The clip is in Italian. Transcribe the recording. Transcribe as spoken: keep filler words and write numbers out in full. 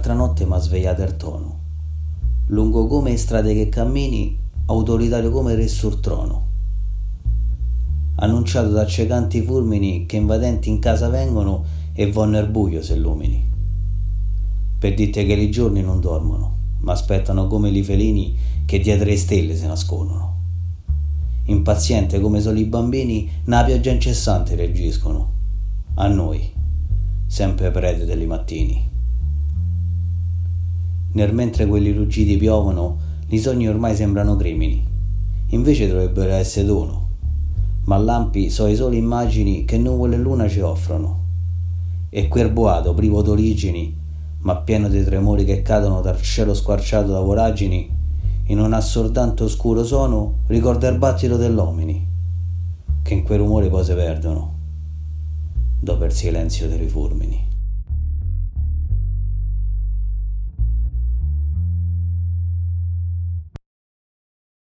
l'altra notte m'ha svegliato il tono. Lungo come strade che cammini, autoritario come re sul trono. Annunciato da accecanti fulmini che invadenti in casa vengono e vanno al buio se illumini. Per dirti che i giorni non dormono, ma aspettano come i felini che dietro le stelle si nascondono. Impaziente come solo i bambini, na pioggia incessante reagiscono. A noi, sempre prede dei mattini. Nel mentre quelli ruggiti piovono, i sogni ormai sembrano crimini, invece dovrebbero essere dono. Ma lampi sono le sole immagini che nuvole e luna ci offrono. E quel boato privo d'origini, ma pieno di tremori che cadono dal cielo squarciato da voragini, in un assordante oscuro sono ricorda il battito dell'omini, che in quel rumore poi si perdono, dopo il silenzio dei fulmini.